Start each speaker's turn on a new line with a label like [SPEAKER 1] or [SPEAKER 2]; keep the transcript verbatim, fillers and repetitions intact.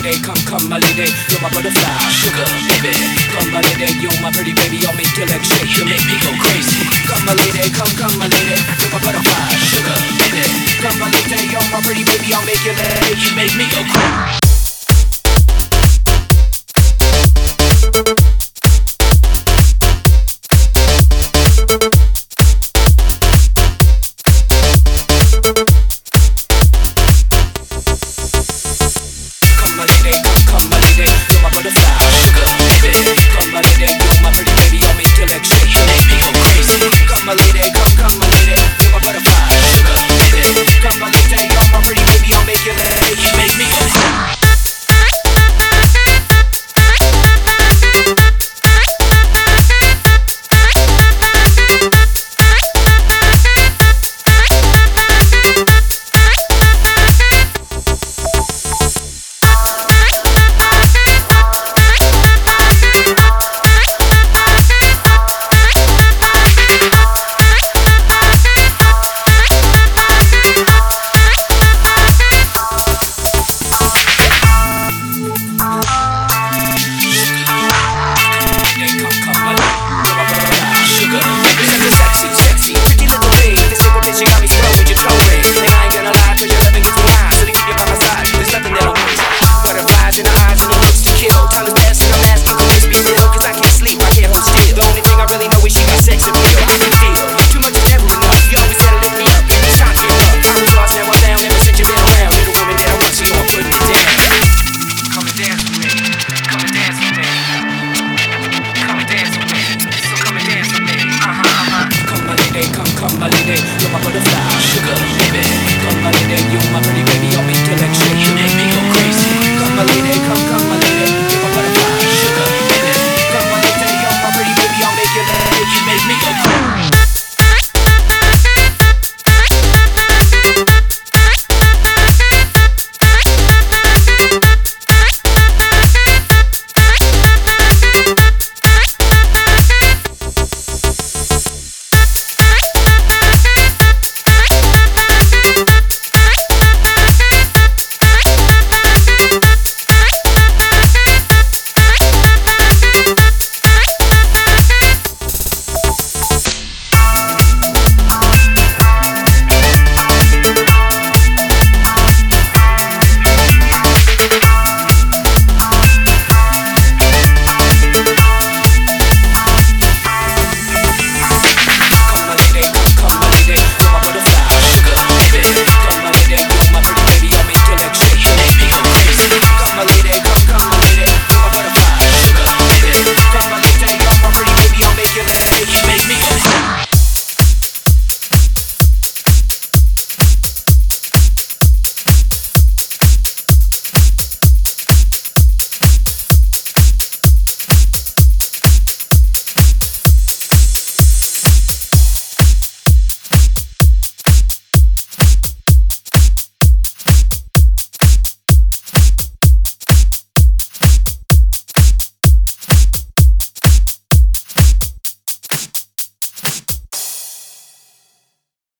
[SPEAKER 1] lady, come, come, my lady, you're my butterfly, sugar, baby. Come, my lady, you're my pretty baby, I'll make your legs shake, you make me go crazy. Come, my lady, come, come, my lady, you're my butterfly, sugar, baby. Come, my lady, you're my pretty baby, I'll make your legs, you make me go crazy. Come, my lady, you're my butterfly, sugar, baby. Come, my lady, you're my pretty